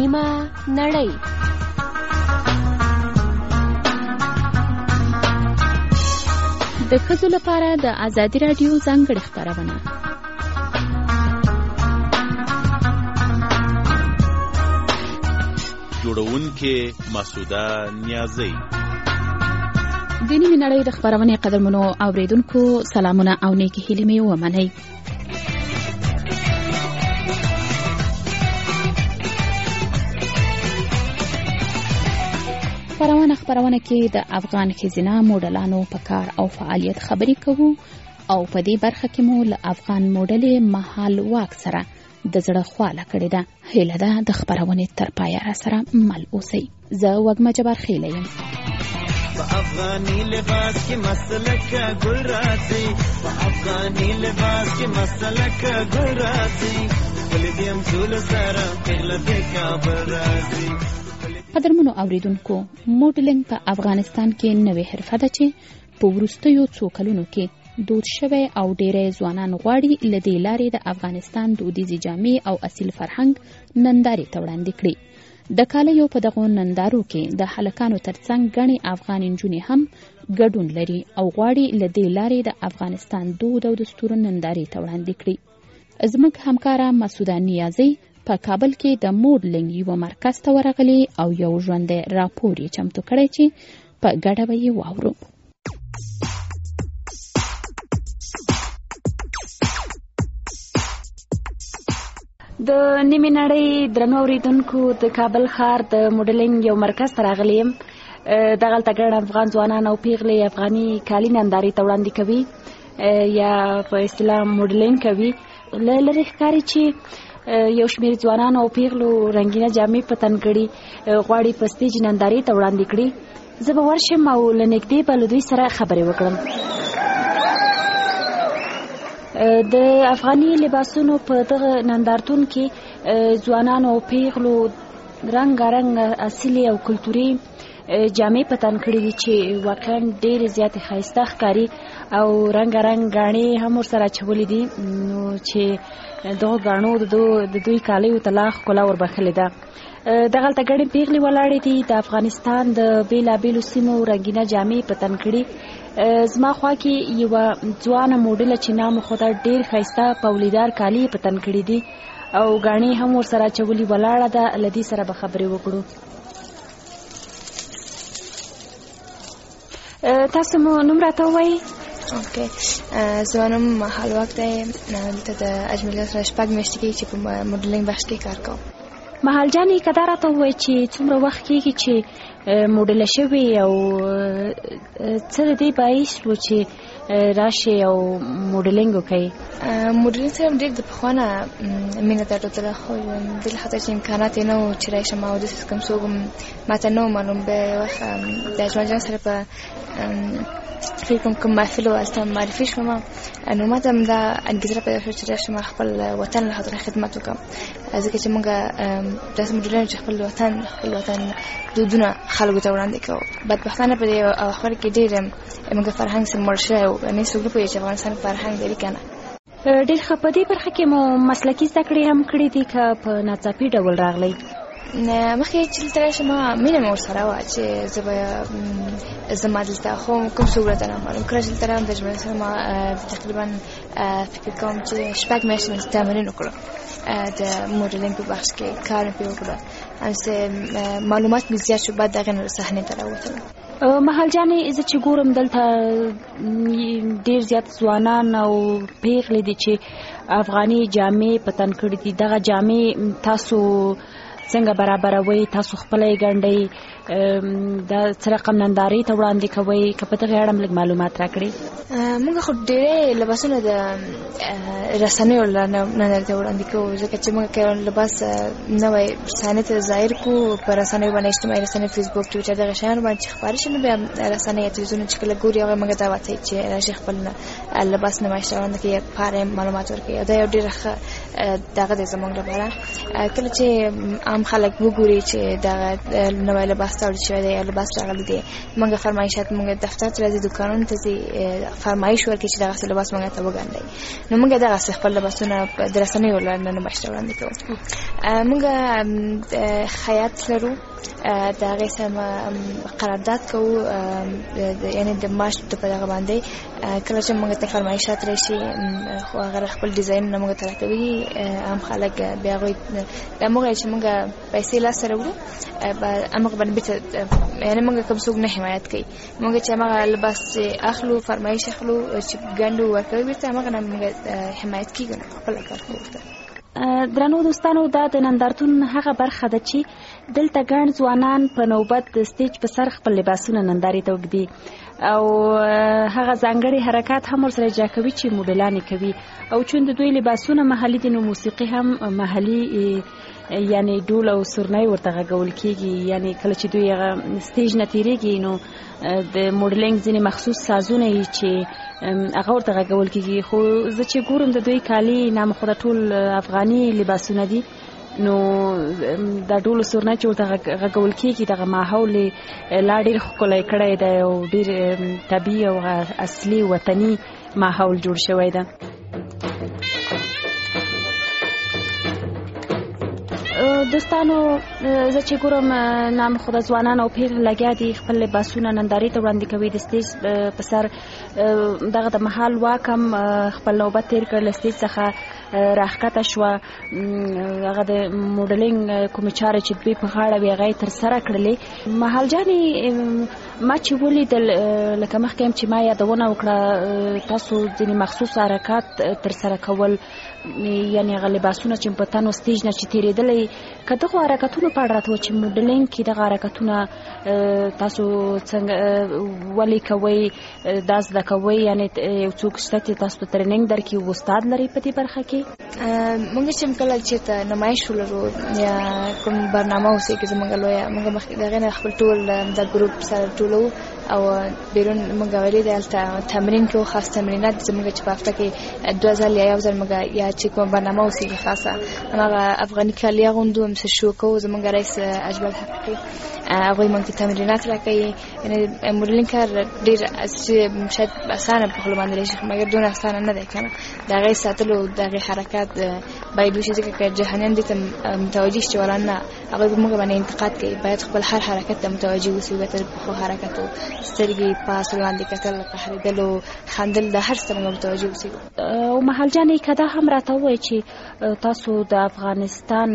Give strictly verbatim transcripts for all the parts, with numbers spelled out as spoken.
نیمه نړۍ. د ښځو لپاره د ازادي راډیو ځانګړې خپرونه. جوړونکې مسعوده نیازی. د نیمې نړۍ د خپرونې قدرمنو اوریدونکو سلامونه او نیکې هیلې مې ومنئ. خپرونه خپرونه کې د افغان ښځینه موډلانو په کار او فعالیت خبرې کوو او په دې برخه کې مو له افغان موډلې مهال واک سره د زړه خواله کړې ده. هیله ده د خپرونې تر پایه را سره مل اوسئ. زه وږمه جبار خیله یم. په افغاني لباس کې مسلک ګل راځي، په افغاني لباس کې مسلک ګل راځي، ولې دې هم ټول سره پیغله دې کابل راځي. قدرمنو اوریدونکو، موډلینګ په افغانستان کې نوې حرفه ده چې په وروستیو څو کلونو کې دود شوی او ډېری ځوانان غواړي له دې لارې د افغانستان دودیزې جامې او اصیل فرهنګ نندارې ته وړاندې کړي. د کالیو په دغو نندارو کې د هلکانو ترڅنګ ګڼې افغان نجونې هم ګډون لري او غواړي له دې لارې د افغانستان دود او دستور نندارې ته وړاندې کړي. زموږ همکاره مسعوده نیازی په کابل کې د موډلینګ یو مرکز ته ورغلي او یو ژوندی راپور یې چمتو کړی چې په ګډه به یې واورو. د نیمې نړۍ درنو اوریدونکو، د کابل ښار د موډلینګ یو مرکز ته راغلی یم. دغلته ګڼ افغان ځوانان او پیغلې افغاني کالي نندارې ته وړاندې کوي یا په اصطلاح موډلینګ کوي. له لرې ښکاري چې یو شمېر ځوانان او پیغلو رنګینه جامې په تن کړي، غواړي په سټیج نندارې ته وړاندې کړي. زه به ورشم او له نږدې به له دوی سره خبرې وکړم. د افغاني لباسونو په دغه نندارتون کې ځوانانو او پیغلو رنګارنګ اصلي او کلتوري جامې په تن کړي دي چې واقعا ډېرې زیاتې ښایسته ښکاري او رنګارنګ ګاڼې هم ورسره اچولي دي، نو چې دغو ګاڼو د دوی کالیو ته لا ښکلا وربښلې ده. دغلته ګڼې پیغلې ولاړې دي، د افغانستان د بېلابېلو سیمو رنګینه جامې په تن کړي. زما خوا کې یوه ځوانه موډله چې نام خو ته ډېر ښایسته پولیدار کالي په تن کړي دي او ګاڼې هم ورسره اچولي ولاړه ده. له دې سره به خبرې وکړو. تاسو مو نوم راته ووایئ؟ اوکې، زما نوم مهال واک دی. دلته د اجمالي سره شپږ میاشتې کېږي چې په موډلینګ بخش کې کار کوم. مهال جانې که دا راته ووایي چې څومره وخت کېږي چې موډله شوې او څه د دې باعث و چې راشئ او موډلینګ وکړئ؟ موډلینګ سره ډېر د پخوا نه مینه درلودله، خو دې له خاطر چې امکانات یې نه وو چې راشم او داسې کوم څوک ماته نه و معلوم. به یو وخت د اجمل جان سره په فکر کوم کوم محفل هلته معرفي شوم، نو ماته هم دا انګېزه پیدا شوه چې راشم خپل وطن له خاطر خدمت وکړم، ځکه چې موږ داسې موډلان چې خپل وطن خپل وطن دودونه خلکو ته وړاندې کوو. بدبختانه په دې اخر کې ډېر موږ فرهنګ سره مړ شوی او نه څوک نه پوهېږي چې افغانستان فرهنګ لري که نه. ډېر ښه. په دې برخه کې مو مسلکي زده کړې هم کړې دي که په ناڅاپي ډول راغلی؟ مخکې چې دلته راشم مینه مې ورسره وه چې زه به زما دلته خو کوم څوک راته نه معلوم. کله چې دلته راغلم د ژوند سره ما تقریبا فکر کوم چې شپږ میاشتې مې تمرین وکړو د موډلینګ په بخش کې کار مې پرې وکړو، همسې معلومات مې زیات شو. بعد د هغې نه صحنې ته راوتلم. مهال جانې، زه چې ګورم دلته ډېر زیات ځوانان او پیغلې دي چې افغاني جامې په تن کړي دي. دغه جامې تاسو څنګه برابروئ؟ تاسو خپله یې ګنډئ؟ دا څه رقم نندارې ته وړاندې کوئ؟ که په دغې اړه لږ معلومات راکړئ. موږ خو ډېری لباسونه د رسنیو نندارې ته وړاندې کوو، ځکه چې موږ که لباس نوی صحنې ته ظاهر کړو په رسنیو باندې، اجتماعي رسنۍ، فیسبوک، ټویټر، دغه شیانو باندې چې خپاره شي، نو بیا رسنۍ یا تلویزیون چې کله ګوري هغوی موږ دعوت کوي چې راشي خپل لباس نمایش ته وړاندې کړي، په اړه معلومات ورکړي. دا یو ډېره ښه دغه د زمونږ لپاره کله چې عام خلک وګوري چې دغه نوې لباس تاړل شوی دی یا لباس راغلی دی موږ فرمایشات موږ دفتر ته راځي دکانونو ته ځي فرمایش ورکړي چې دغه لباس موږ ته وګڼي نو موږ دغه خپل لباسونه د رسنیو لاندې نه بشته وړاندې کوو موږ خیاط لرو د هغې سره قرارداد کوو یعنې د معاش په دغه باندې کله چې موږ ته فرمایشات راشي خو هغه خپل ډیزاینونه موږ ته راکوي عام خلک بیا هغوی د موږ چې موږ پیسې لاسته راوړو همغه باندې بېرته یعنې موږ کوم څوک نه حمایت کوي موږ چې همغه لباس چې اخلو فرمایش اخلو چې ګنډو ورکوي بېرته همغه نه موږ حمایت کېږو نه خپله کار کوو ورته درنو دوستانو دا د نندارتون هغه برخه ده چې دلته ګڼ ځوانان په نوبت د سټیج په سر خپل لباسونه نندارې ته وږدي او هغه ځانګړي حرکات هم ورسره اجرا کوي چې موډلان یې کوي او چون د دوی لباسونه محلي دي نو موسیقي هم محلي یعنی ډول او سورنۍ ورته غږول کېږي یعنی کله چې دوی هغه سټیج نه تېرېږي نو د موډلینګ ځینې مخصوص سازونه یې چې هغه ورته غږول کېږي خو زه چې ګورم د دوی کالي نامخوده ټول افغاني لباسونه دي نو دا ډول سورنۍ چې ورته غږول کېږي دغه ماحول لا ډېر ښکلی کړی دی او ډېر طبیعي او اصلي وطني ماحول جوړ شوی ده دوستانو زه چې ګورم نامخوده ځوانان او پیغلې لګیا دي خپل لباسونه نندارې ته وړاندې کوي د سټیج په سر دغه د مهال واک هم خپل نوبت تېر کړ له سټیج څخه راښکته شوه هغه د موډلینګ کومې چارې چې دوی په غاړه وې هغه یې ترسره کړلې مهال جانې ما چې ولیدل لکه مخکې هم چې ما یادونه وکړه تاسو ځینې مخصوص حرکات ترسره کول یعنې هغه لباسونه چې په تن و سټیج نه چې تېرېدلی که دغو حرکتونو په اړه راته ووایه چې موډلینګ کې دغه حرکتونه تاسو څنګه ولې کوئ دا زده کوئ یعنې یو څوک شته چې تاسو ته ټرینینګ درکړي استاد لرئ په دې برخه کې موږ چې کله چېرته نمایش ولرو یا کوم برنامه اوسېږي زموږ لویه موږ مخکې د هغې نه خپل ټول د ګروپ سره ټولو او بیرون موږ ویلي دی هلته تمرین کوو خاص تمرینات زموږ چې په هفته کې دوه ځل یا یو ځل موږ یا چې کومه برنامه اوسېږي خاصه هماغه افغاني کالي اغوندو همسه شو کوو زموږ رئیس اجمل حقیقي هغوی موږ ته تمرینات راکوي یعنې موډلینګ کار ډېر شاید اسانه په خوله باندې راشي مګر دونه اسانه نه دی که نه د هغې ساتلو د هغې حرکات باید وشي ځکه که جهانیان دې ته متوجه شي چې ولا نه هغوی په موږ باندې انتقاد کوي باید خپل هر حرکت ته متوجه اوسي بهتر پخو حرکتو سترګې پاس وړاندې کتل قهرېدلو خندل د هر څه موږ متوجه اوسي او مهال جانې که دا هم راته ووایي چې تاسو د افغانستان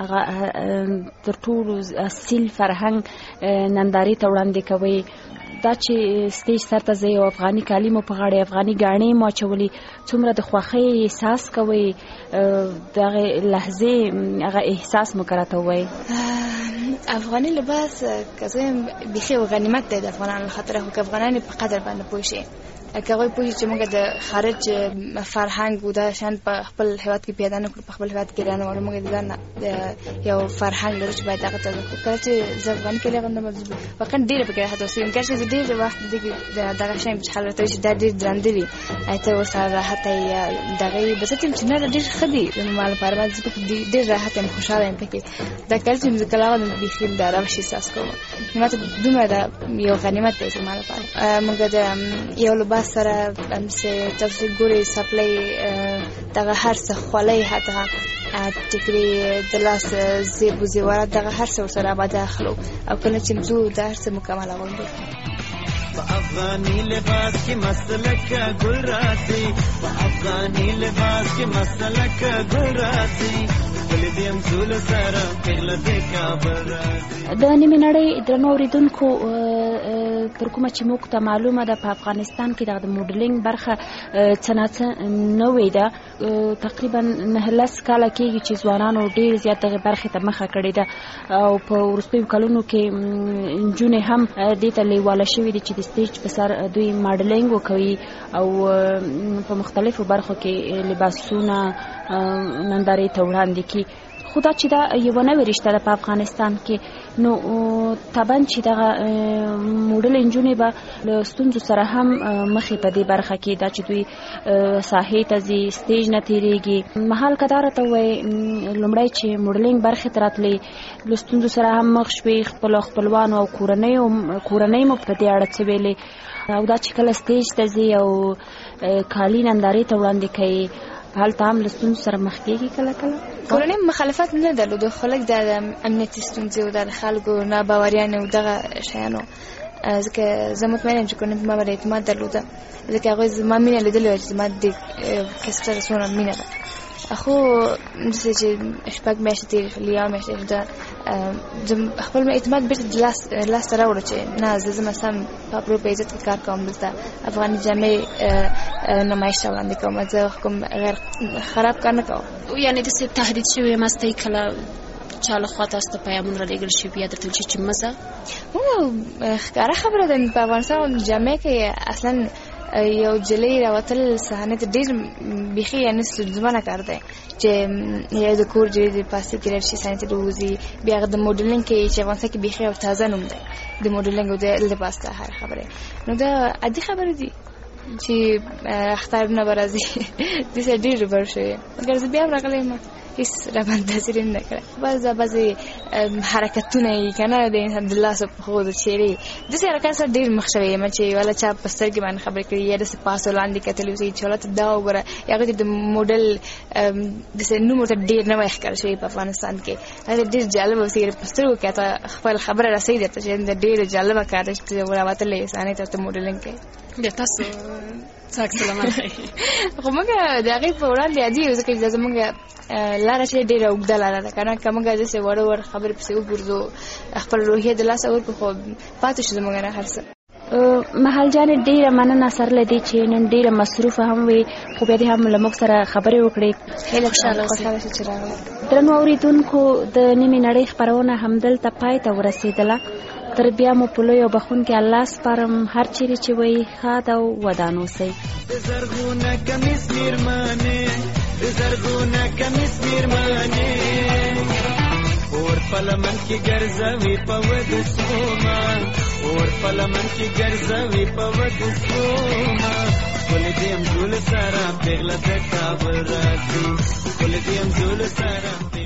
تر ټولو اصیل فرهنګ نندارې ته وړاندې کوئ دا چې سټیج سر ته ځئ او افغاني کالي مو په غاړې افغاني ګاڼې مو اچولي څومره د خوښۍ احساس کوئ د هغې لحظې هغه احساس مو که راته ووایي افغاني لباس که زه یم بیخي غنیمت دی د افغانانو خاطره خو که افغانان په قدر باندې پوه شي که هغوی پوه شي چې موږ د خارج فرهنګ و دا شیان په خپل هېواد کې پیدا نه کړو په خپل هېواد کې رانهوالو موږ د ځان یو فرهنګ لرو چې باید هغه ته کله چې زه افغاني کالي اغوندم واقعا ډېره پکې راحت اوسېږم کله چې زه ډېر وخت دغه شی چې خلک راته وایي چې دا ډېر درانده دي ته ورسره راحته یې د هغې بس یم چې نه ډېر ښه دي زما لپاره ما زه پکې ډېر راحت یم خوشحاله یم پکې دا کله چې زه کله اغوندم بیخي د روش احساس کوم ما ته دومره دا یو غنیمت دی زما لپاره موږ د یو لباس سره همسې تاسو ګورئ سپلۍ دغه هر څه خولۍ حتی ټیکري د لاس زیب و زیورات دغه هر څه ورسره باید اخلو او کله چې ځو دا هر څه مکمل اغوندو په افغاني لباس کې مسلک ګل راځي په افغاني لباس کې مسلک ګل راځي د نیمې نړۍ درنو اورېدونکو تر کومه چې موږ ته معلومه ده په افغانستان کې د موډلینګ برخه څه ناڅه نوې ده تقریبا نهه لس کاله کېږي چې ځوانانو ډېر زیات دغې برخې ته مخه کړې ده او په وروستیو کلونو کې نجونې هم دې ته لیواله شوي دي چې د سټیج په سر دوی ماډلینګ وکوي او په مختلفو برخو کې لباسونه نندارې ته وړاندې کړي خو دا چې دا یوه نوې رشته ده په افغانستان کې، نو طبعا چې دغه موډل نجونې به له ستونزو سره هم مخې په دې برخه کې، دا چې دوی ساحې ته ځي، سټیج نه تېرېږي. مهال که دا راته ووایي لومړی چې موډلینګ برخې ته راتلې له ستونزو سره هم مخ شوې، خپلو خپلوانو او کورنیو کورنۍ مو په دې اړه څه ویلې، او دا چې کله سټیج ته ځي او کالي نندارې ته وړاندې کوي هلته هم له ستونزو سره مخ کېږي کله کله؟ کورنۍ مخالفت نه درلودو، خو لږ د امنیتي ستونزې او د خلکو ناباوریانې او دغه شیانو، ځکه زه مطمئنه یم چې کورنۍ په ما باندې اعتماد درلوده، ځکه هغوی زما مینه لیدلې وه چې زما د کس سره څومره مینه ده. خو داسې چې شپږ میاشتې تېرې شولې، یوه میاشت تېره شوه، خپل اعتماد بېرته لاسته راوړه چې نه زه ځم سم په پرو په عزت کې کار کوم، دلته افغاني جامې نمایش ته وړاندې کوم، زه کوم غیر خراب کار نه کوم. یعنې داسې تهدید شوی مستئ کله چا له خوا تاسو ته پیغامونه رالیږل شوي یا درته ویل شي چې مه ځه؟ ښکاره خبره ده، په افغانستان جامې کې اصلا یو جلۍ راوتل صحنې ته ډېر بیخي یعنې ستونزمنه کار دی چې یو د کور جلۍ د پاسې کې راشي صحنې ته ووځي، بیا هغه د موډلینګ کې چې افغانستان کې بیخي یو تازه نوم دی د موډلینګ او د لباس ته هر خبرې، نو دا عادي خبرې دي چې اخترونه به راځي داسې ډېر بر شوي، مګر زه بیا هم راغلی یم هېڅ راباندې تاثیر یې نه کړی. بعض بعضې حرکتونه یې که نه د انسان د لاسو پښو د چهرې داسې حرکت سره ډېر مخ شوی یم چې والا چا په سترګې باندې خبرې کړي یا داسې پاسو لاندې کتلي اوسئ چې والا ته دا وګوره، یا هغوی ته د موډل داسې نوم ورته ډېر نوی ښکاره شوی په افغانستان کې، هغه ډېر جالبه اوسئ په سترګو کې ته خپل خبره رسوي درته چې د ډېره جالبه کار دی چې راوتلی صحنې ته ورته موډلینګ کوي. بیا تاسو څه عکس العمل ښیي؟ خو موږ د هغې په وړاندې عادي یو، ځکه چې دا زموږ لاره چې ډېره اوږده لاره ده که نه، که موږ داسې وړه وړ خبرې پسې وګرځو خپل روحیه د لاسه ورکړو، خو پاتې شو زموږ نه هر څه. مهال جانې ډېره مننه سر له دې چې نن ډېره مصروفه هم وي، خو بیا دې هم له موږ سره خبرې وکړې. خوشحاله شو چې راغله. درنو اورېدونکو، د نیمې نړۍ خپرونه همدلته پای ته ورسېدله. تر بیا مو په لوی او بخښونکي الله سپارم، هر چیرې چې وئ ښاد او ودان اوسئ. د زرغونه کمیس میرمنې، د زرغونه کمیس میرمنې، اور په لمن کې ګرځوي په ودسومه، اور په لمن کې ګرځوي په ودسومه، ښکلې دې یم زول سره پېغله د کابل راځي، ښکلې دې یم زول سره